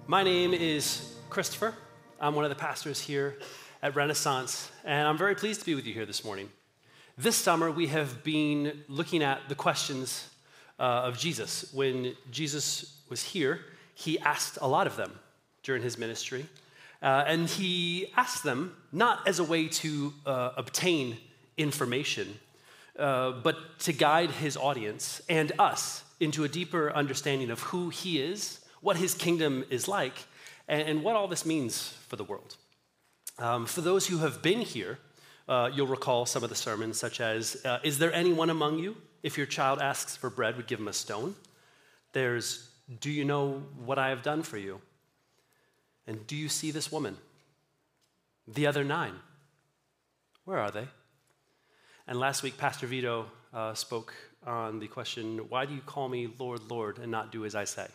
My name is Christopher. I'm one of the pastors here at Renaissance, and I'm very pleased to be with you here this morning. This summer, we have been looking at the questions of Jesus. When Jesus was here, he asked a lot of them during his ministry, and he asked them not as a way to obtain information, but to guide his audience and us into a deeper understanding of who he is, what his kingdom is like, and what all this means for the world. For those who have been here, you'll recall some of the sermons, such as, is there anyone among you, if your child asks for bread, would give him a stone? There's, do you know what I have done for you? And do you see this woman? The other 9, where are they? And last week, Pastor Vito spoke on the question, why do you call me Lord, Lord, and not do as I say?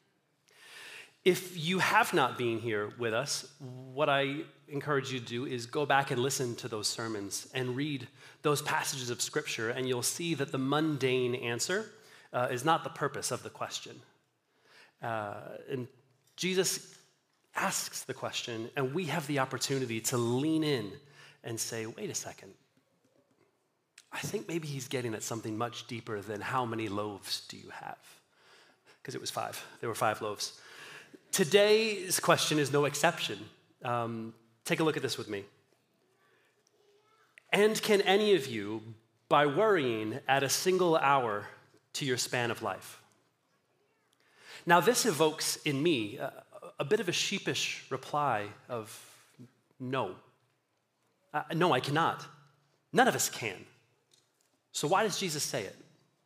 If you have not been here with us, what I encourage you to do is go back and listen to those sermons and read those passages of Scripture, and you'll see that the mundane answer is not the purpose of the question. And Jesus asks the question, and we have the opportunity to lean in and say, wait a second. I think maybe he's getting at something much deeper than how many loaves do you have? Because it was 5. There were 5 loaves. Today's question is no exception. Take a look at this with me. And can any of you, by worrying, add a single hour to your span of life? Now, this evokes in me a bit of a sheepish reply of no. No, I cannot. None of us can. So why does Jesus say it?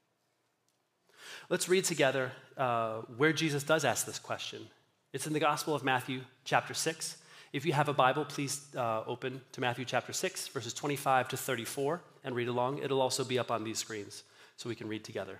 Let's read together where Jesus does ask this question. It's in the Gospel of Matthew, chapter 6. If you have a Bible, please open to Matthew chapter 6, verses 25 to 34, and read along. It'll also be up on these screens, so we can read together.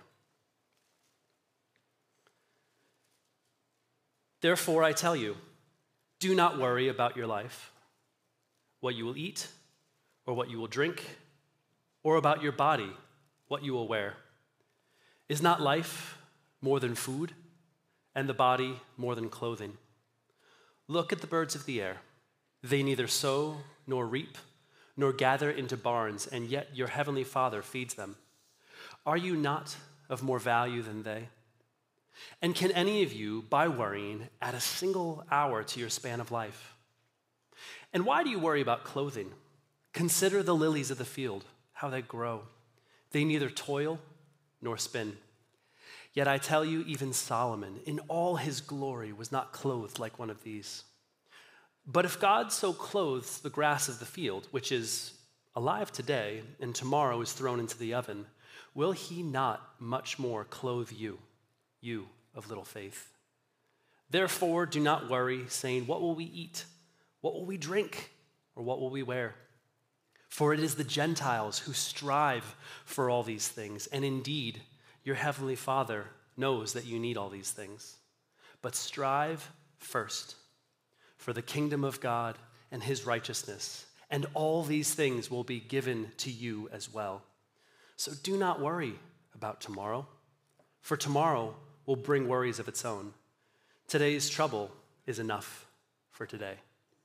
Therefore, I tell you, do not worry about your life, what you will eat, or what you will drink, or about your body, what you will wear. Is not life more than food, and the body more than clothing? Look at the birds of the air. They neither sow nor reap, nor gather into barns, and yet your heavenly Father feeds them. Are you not of more value than they? And can any of you, by worrying, add a single hour to your span of life? And why do you worry about clothing? Consider the lilies of the field, how they grow. They neither toil nor spin. Yet I tell you, even Solomon, in all his glory, was not clothed like one of these. But if God so clothes the grass of the field, which is alive today and tomorrow is thrown into the oven, will he not much more clothe you, you of little faith? Therefore, do not worry, saying, what will we eat? What will we drink? Or what will we wear? For it is the Gentiles who strive for all these things, and indeed, your heavenly Father knows that you need all these things. But strive first for the kingdom of God and his righteousness, and all these things will be given to you as well. So do not worry about tomorrow, for tomorrow will bring worries of its own. Today's trouble is enough for today.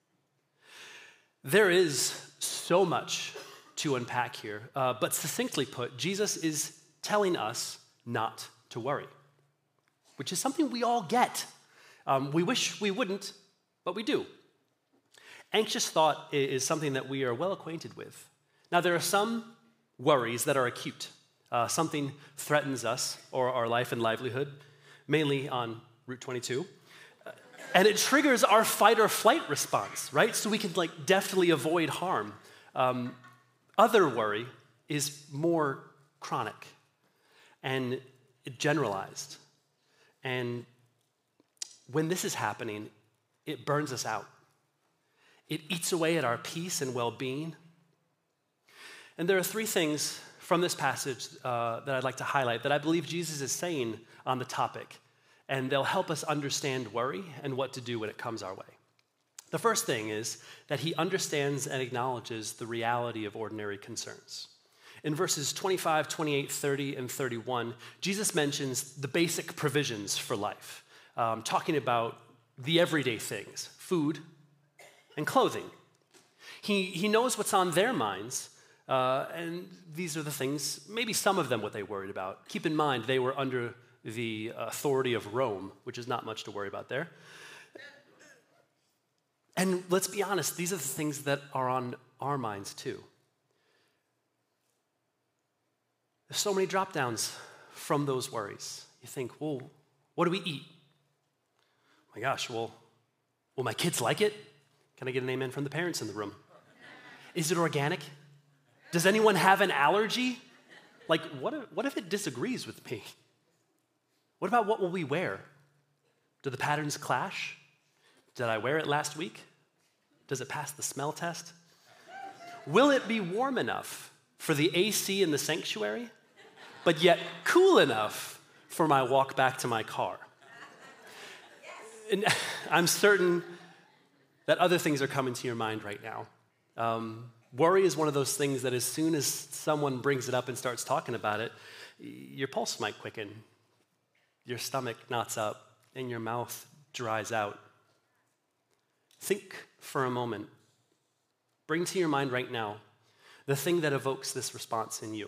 There is so much to unpack here, but succinctly put, Jesus is telling us not to worry, which is something we all get. We wish we wouldn't, but we do. Anxious thought is something that we are well acquainted with. Now, there are some worries that are acute. Something threatens us or our life and livelihood, mainly on Route 22, and it triggers our fight or flight response, right? So we can deftly avoid harm. Other worry is more chronic and generalized. And when this is happening, it burns us out. It eats away at our peace and well-being. And there are 3 things from this passage that I'd like to highlight that I believe Jesus is saying on the topic, and they'll help us understand worry and what to do when it comes our way. The first thing is that he understands and acknowledges the reality of ordinary concerns. In verses 25, 28, 30, and 31, Jesus mentions the basic provisions for life, talking about the everyday things, food and clothing. He knows what's on their minds, and these are the things, maybe some of them what they worried about. Keep in mind, they were under the authority of Rome, which is not much to worry about there. And let's be honest, these are the things that are on our minds too. There's so many drop downs from those worries. You think, well, what do we eat? Oh my gosh, well, will my kids like it? Can I get an amen from the parents in the room? Is it organic? Does anyone have an allergy? Like, what if it disagrees with me? What about what will we wear? Do the patterns clash? Did I wear it last week? Does it pass the smell test? Will it be warm enough for the AC in the sanctuary, but yet cool enough for my walk back to my car? And I'm certain that other things are coming to your mind right now. Worry is one of those things that as soon as someone brings it up and starts talking about it, your pulse might quicken, your stomach knots up, and your mouth dries out. Think for a moment. Bring to your mind right now the thing that evokes this response in you.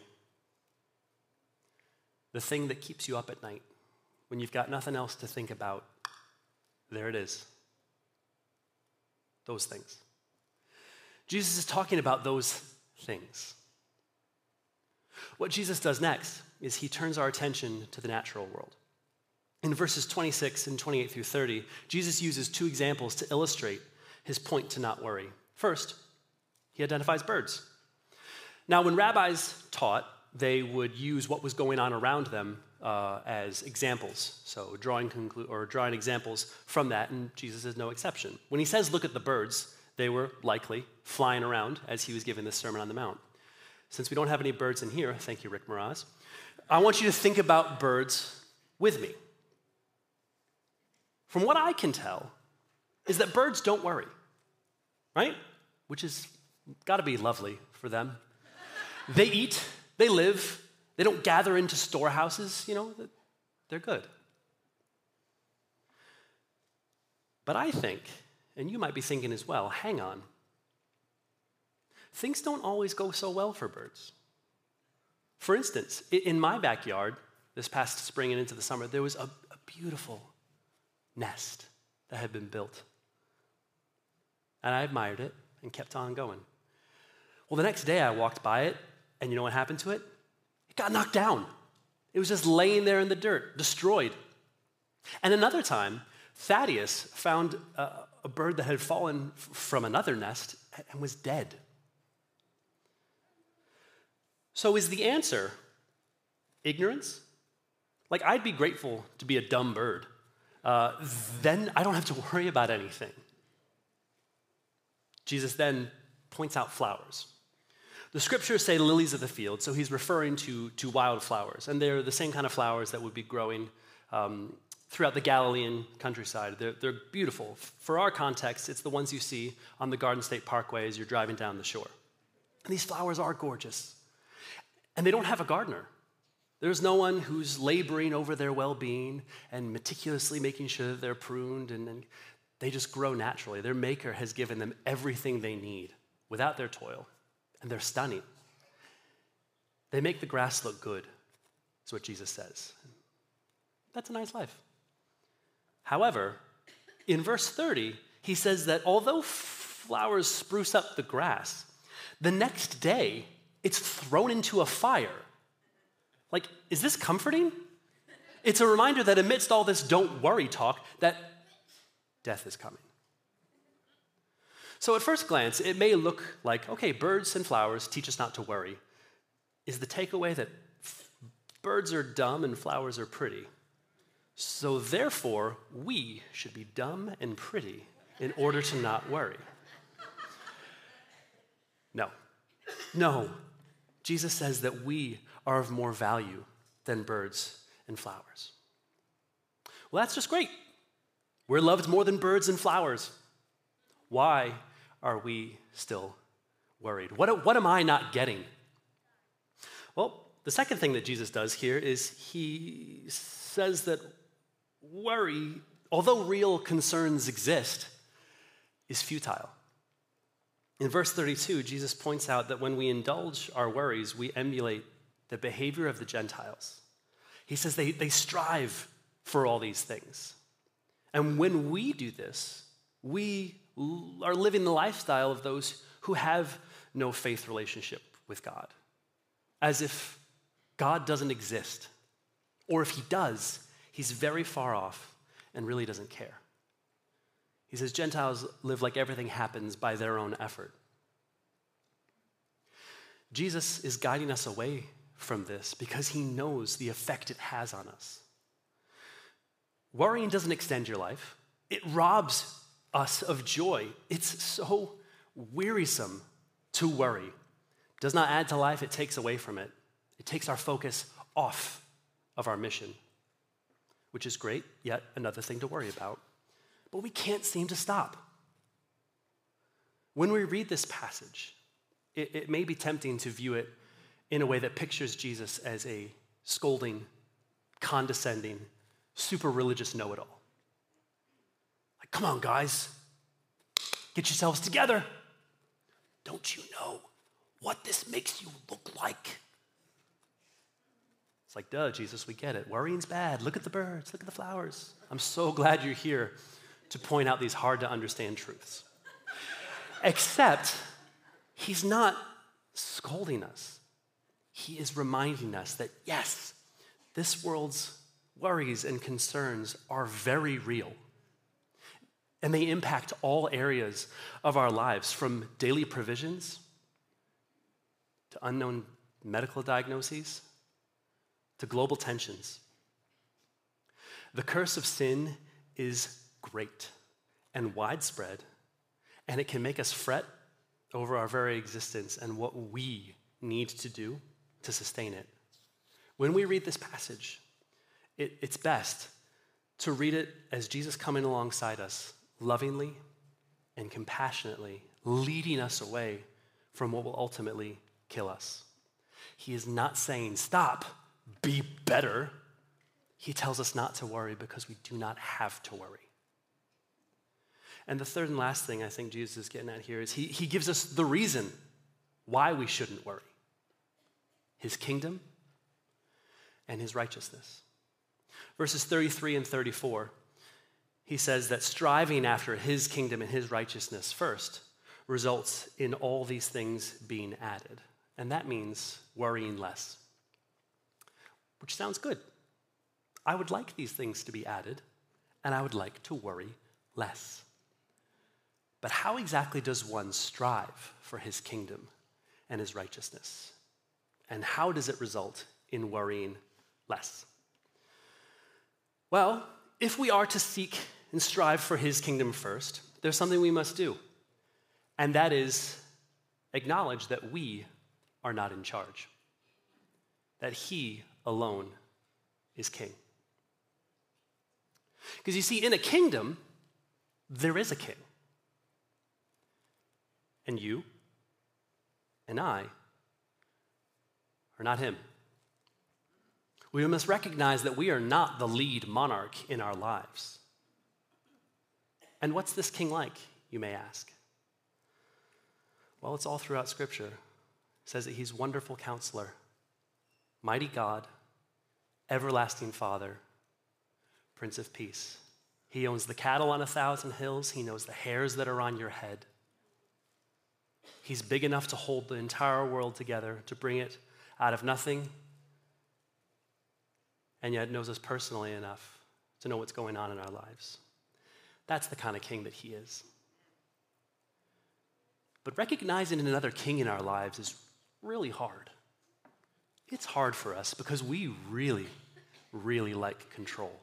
The thing that keeps you up at night when you've got nothing else to think about. There it is. Those things. Jesus is talking about those things. What Jesus does next is he turns our attention to the natural world. In verses 26 and 28 through 30, Jesus uses two examples to illustrate his point to not worry. First, he identifies birds. Now, when rabbis taught, they would use what was going on around them as examples. So drawing examples from that, and Jesus is no exception. When he says, look at the birds, they were likely flying around as he was giving this Sermon on the Mount. Since we don't have any birds in here, thank you, Rick Moraz, I want you to think about birds with me. From what I can tell, is that birds don't worry, right? Which is got to be lovely for them. They eat, they live, they don't gather into storehouses, they're good. But I think, and you might be thinking as well, hang on. Things don't always go so well for birds. For instance, in my backyard, this past spring and into the summer, there was a beautiful nest that had been built. And I admired it and kept on going. Well, the next day I walked by it, and you know what happened to it? It got knocked down. It was just laying there in the dirt, destroyed. And another time, Thaddeus found a bird that had fallen from another nest and was dead. So is the answer ignorance? Like, I'd be grateful to be a dumb bird. Then I don't have to worry about anything. Jesus then points out flowers. The scriptures say lilies of the field, so he's referring to wildflowers, and they're the same kind of flowers that would be growing throughout the Galilean countryside. They're beautiful. For our context, it's the ones you see on the Garden State Parkway as you're driving down the shore. And these flowers are gorgeous, and they don't have a gardener. There's no one who's laboring over their well-being and meticulously making sure that they're pruned, and they just grow naturally. Their maker has given them everything they need without their toil, and they're stunning. They make the grass look good, is what Jesus says. That's a nice life. However, in verse 30, he says that although flowers spruce up the grass, the next day it's thrown into a fire. Like, is this comforting? It's a reminder that amidst all this don't worry talk, that death is coming. So at first glance, it may look like, okay, birds and flowers teach us not to worry. Is the takeaway that birds are dumb and flowers are pretty? So therefore, we should be dumb and pretty in order to not worry. No. Jesus says that we are of more value than birds and flowers. Well, that's just great. We're loved more than birds and flowers. Why are we still worried? What am I not getting? Well, the second thing that Jesus does here is he says that worry although real concerns exist, is futile. In verse 32, Jesus points out that when we indulge our worries, we emulate the behavior of the Gentiles. He says they strive for all these things. And when we do this, we are living the lifestyle of those who have no faith relationship with God, as if God doesn't exist, or if he does, he's very far off and really doesn't care. He says Gentiles live like everything happens by their own effort. Jesus is guiding us away from this because he knows the effect it has on us. Worrying doesn't extend your life. It robs us of joy. It's so wearisome to worry. It does not add to life, it takes away from it. It takes our focus off of our mission, which is great, yet another thing to worry about. But we can't seem to stop. When we read this passage, it may be tempting to view it in a way that pictures Jesus as a scolding, condescending, super religious know-it-all. Like, come on, guys, get yourselves together. Don't you know what this makes you look like? It's like, duh, Jesus, we get it. Worrying's bad. Look at the birds, look at the flowers. I'm so glad you're here to point out these hard to understand truths. Except, he's not scolding us. He is reminding us that, yes, this world's worries and concerns are very real. And they impact all areas of our lives, from daily provisions to unknown medical diagnoses to global tensions. The curse of sin is great and widespread, and it can make us fret over our very existence and what we need to do to sustain it. When we read this passage, it's best to read it as Jesus coming alongside us, lovingly and compassionately, leading us away from what will ultimately kill us. He is not saying, stop, be better. He tells us not to worry because we do not have to worry. And the third and last thing I think Jesus is getting at here is he gives us the reason why we shouldn't worry: his kingdom and his righteousness. Verses 33 and 34, he says that striving after his kingdom and his righteousness first results in all these things being added. And that means worrying less, which sounds good. I would like these things to be added, and I would like to worry less. But how exactly does one strive for his kingdom and his righteousness? And how does it result in worrying less? Well, if we are to seek and strive for his kingdom first, there's something we must do, and that is acknowledge that we are not in charge, that he alone is king. Because you see, in a kingdom, there is a king. And you and I are not him. We must recognize that we are not the lead monarch in our lives. And what's this king like, you may ask? Well, it's all throughout Scripture. It says that he's wonderful counselor, mighty God, everlasting Father, Prince of Peace. He owns the cattle on 1,000 hills. He knows the hairs that are on your head. He's big enough to hold the entire world together, to bring it out of nothing, and yet knows us personally enough to know what's going on in our lives. That's the kind of king that he is. But recognizing another king in our lives is really hard. It's hard for us because we really, really like control.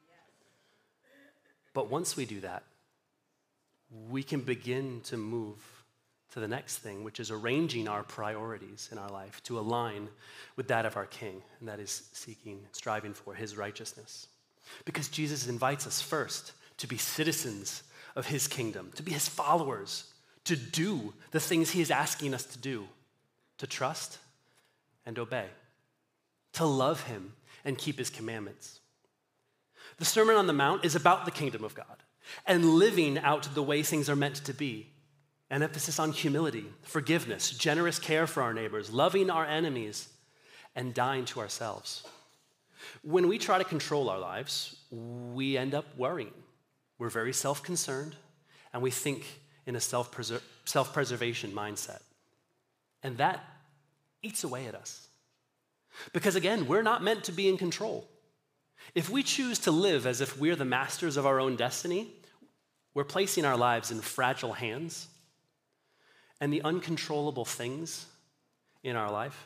But once we do that, we can begin to move to the next thing, which is arranging our priorities in our life to align with that of our king, and that is seeking, striving for his righteousness. Because Jesus invites us first to be citizens of his kingdom, to be his followers, to do the things he is asking us to do, to trust and obey, to love him and keep his commandments. The Sermon on the Mount is about the kingdom of God and living out the way things are meant to be. An emphasis on humility, forgiveness, generous care for our neighbors, loving our enemies, and dying to ourselves. When we try to control our lives, we end up worrying. We're very self-concerned, and we think in a self-preservation mindset. And that eats away at us. Because again, we're not meant to be in control. If we choose to live as if we're the masters of our own destiny, we're placing our lives in fragile hands, and the uncontrollable things in our life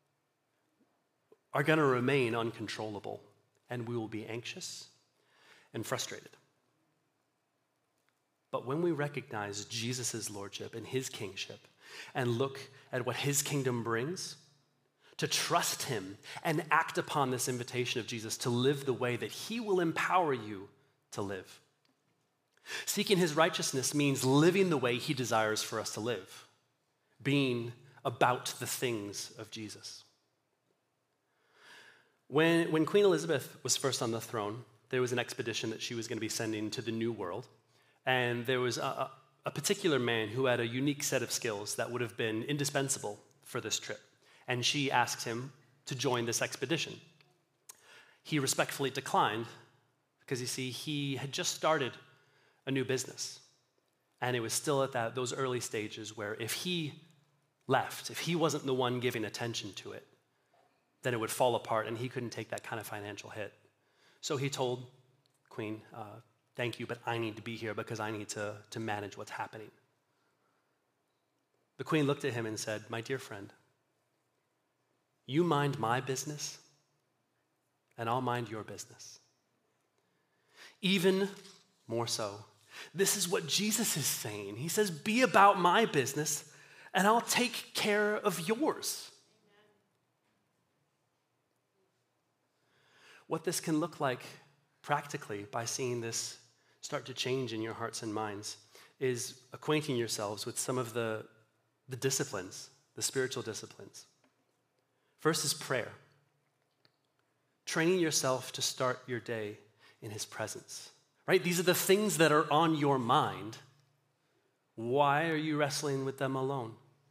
are going to remain uncontrollable, and we will be anxious and frustrated. But when we recognize Jesus' lordship and his kingship and look at what his kingdom brings, to trust him and act upon this invitation of Jesus to live the way that he will empower you to live. Seeking his righteousness means living the way he desires for us to live, being about the things of Jesus. When Queen Elizabeth was first on the throne, there was an expedition that she was going to be sending to the New World, and there was a particular man who had a unique set of skills that would have been indispensable for this trip, and she asked him to join this expedition. He respectfully declined because, you see, he had just started a new business, and it was still at those early stages where if he left, if he wasn't the one giving attention to it, then it would fall apart and he couldn't take that kind of financial hit. So he told Queen, thank you, but I need to be here because I need to manage what's happening. The Queen looked at him and said, my dear friend, you mind my business and I'll mind your business. Even more so, this is what Jesus is saying. He says, be about my business and I'll take care of yours. What this can look like practically by seeing this start to change in your hearts and minds is acquainting yourselves with some of the disciplines, the spiritual disciplines. First is prayer. Training yourself to start your day in his presence, right? These are the things that are on your mind. Why are you wrestling with them alone?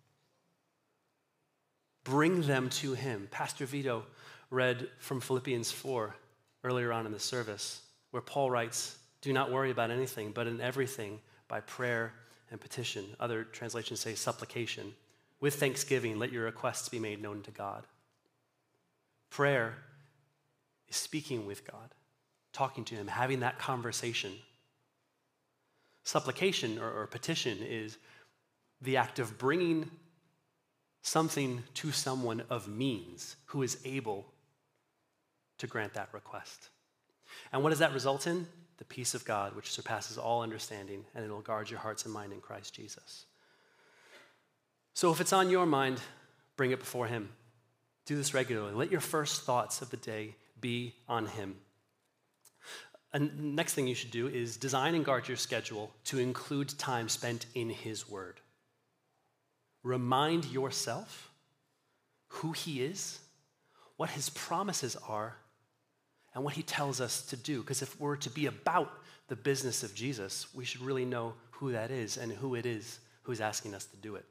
Bring them to him. Pastor Vito read from Philippians 4 earlier on in the service, where Paul writes, do not worry about anything, but in everything by prayer and petition. Other translations say supplication. With thanksgiving, let your requests be made known to God. Prayer is speaking with God, talking to him, having that conversation. Supplication or petition is the act of bringing something to someone of means who is able to grant that request. And what does that result in? The peace of God, which surpasses all understanding, and it'll guard your hearts and mind in Christ Jesus. So if it's on your mind, bring it before him. Do this regularly. Let your first thoughts of the day be on him. And next thing you should do is design and guard your schedule to include time spent in his word. Remind yourself who he is, what his promises are, and what he tells us to do. Because if we're to be about the business of Jesus, we should really know who that is and who it is who's asking us to do it.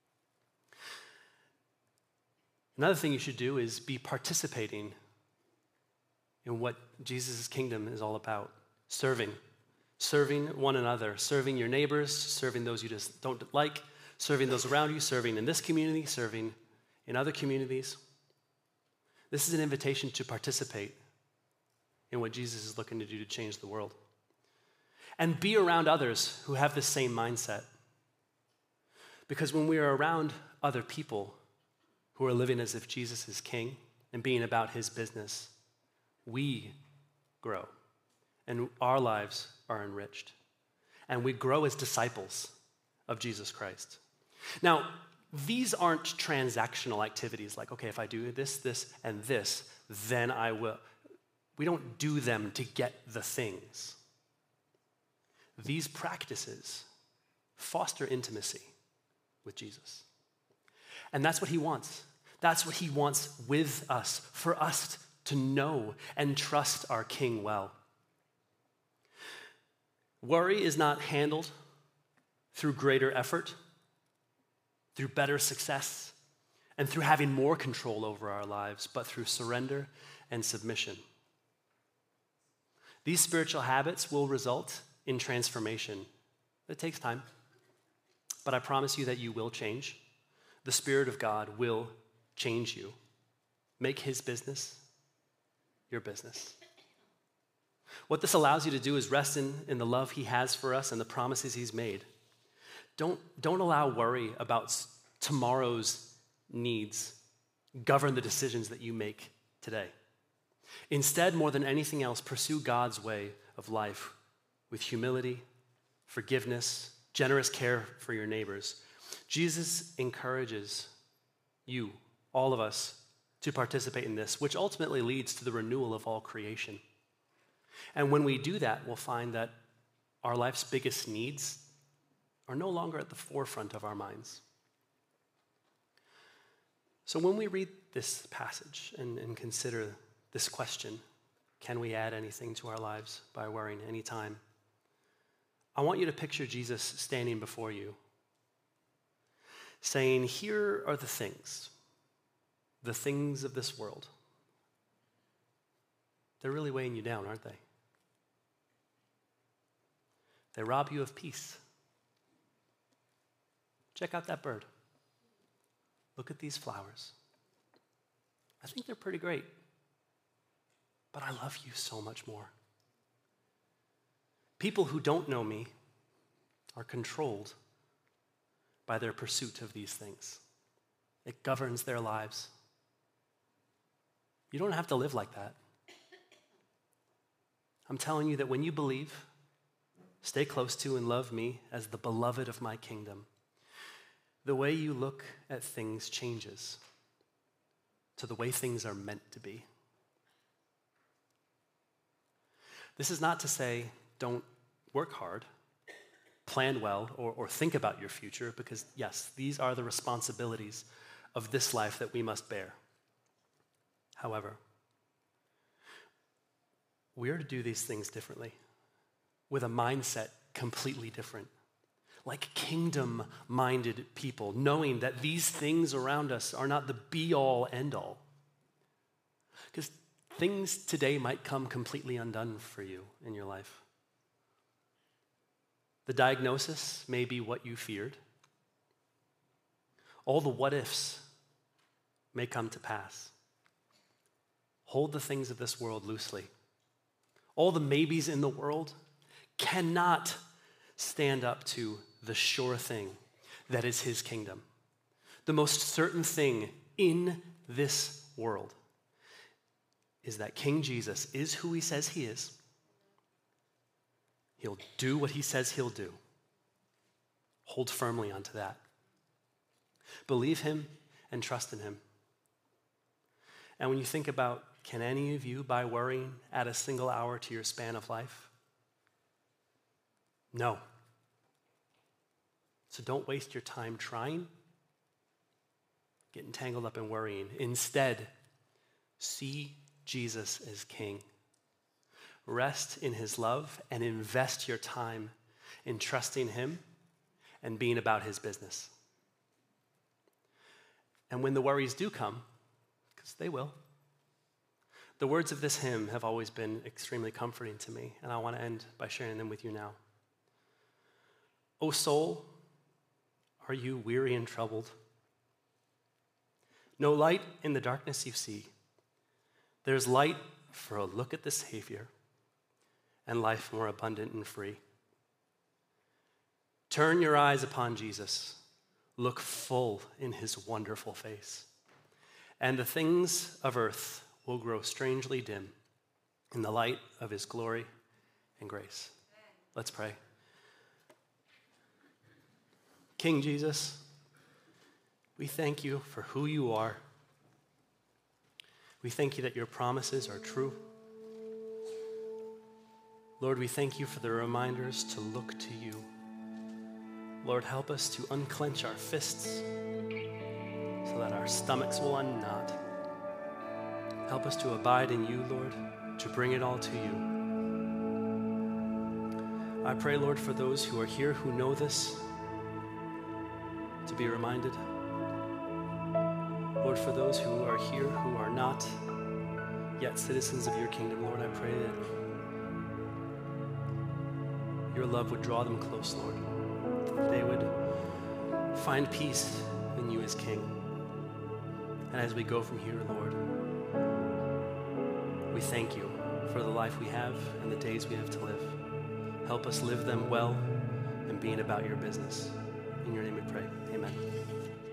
Another thing you should do is be participating in what Jesus' kingdom is all about. Serving one another, serving your neighbors, serving those you just don't like, serving those around you, serving in this community, serving in other communities. This is an invitation to participate in what Jesus is looking to do to change the world. And be around others who have the same mindset. Because when we are around other people who are living as if Jesus is king and being about his business, we grow and our lives are enriched. And we grow as disciples of Jesus Christ. Now, these aren't transactional activities like, okay, if I do this, this, and this, then I will. We don't do them to get the things. These practices foster intimacy with Jesus. And that's what he wants. That's what he wants with us, for us to know and trust our King well. Worry is not handled through greater effort, through better success, and through having more control over our lives, but through surrender and submission. These spiritual habits will result in transformation. It takes time, but I promise you that you will change. The Spirit of God will change you. Make His business your business. What this allows you to do is rest in the love He has for us and the promises He's made. Don't allow worry about tomorrow's needs govern the decisions that you make today. Instead, more than anything else, pursue God's way of life with humility, forgiveness, generous care for your neighbors. Jesus encourages you, all of us, to participate in this, which ultimately leads to the renewal of all creation. And when we do that, we'll find that our life's biggest needs are no longer at the forefront of our minds. So when we read this passage and consider this question, can we add anything to our lives by worrying any time? I want you to picture Jesus standing before you, saying, here are the things of this world. They're really weighing you down, aren't they? They rob you of peace. Check out that bird. Look at these flowers. I think they're pretty great, but I love you so much more. People who don't know me are controlled by their pursuit of these things. It governs their lives. You don't have to live like that. I'm telling you that when you believe, stay close to and love me as the beloved of my kingdom, the way you look at things changes to the way things are meant to be. This is not to say don't work hard, plan well, or think about your future, because yes, these are the responsibilities of this life that we must bear. However, we are to do these things differently, with a mindset completely different, like kingdom-minded people, knowing that these things around us are not the be-all, end-all. Because things today might come completely undone for you in your life. The diagnosis may be what you feared. All the what-ifs may come to pass. Hold the things of this world loosely. All the maybes in the world cannot stand up to the sure thing that is His kingdom. The most certain thing in this world is that King Jesus is who He says He is. He'll do what He says He'll do. Hold firmly onto that. Believe Him and trust in Him. And when you think about, can any of you, by worrying, add a single hour to your span of life? No. So don't waste your time trying, getting tangled up in worrying. Instead, see Jesus as King. Rest in His love and invest your time in trusting Him and being about His business. And when the worries do come, because they will, the words of this hymn have always been extremely comforting to me, and I want to end by sharing them with you now. O soul, are you weary and troubled? No light in the darkness you see. There's light for a look at the Savior and life more abundant and free. Turn your eyes upon Jesus. Look full in His wonderful face. And the things of earth will grow strangely dim in the light of His glory and grace. Let's pray. King Jesus, we thank You for who You are. We thank You that Your promises are true. Lord, we thank You for the reminders to look to You. Lord, help us to unclench our fists so that our stomachs will unknot. Help us to abide in You, Lord, to bring it all to You. I pray, Lord, for those who are here who know this, to be reminded. Lord, for those who are here who are not yet citizens of your kingdom, Lord, I pray that your love would draw them close, Lord. That they would find peace in you as King. And as we go from here, Lord, we thank you for the life we have and the days we have to live. Help us live them well and being about your business. In your name we pray. Amen.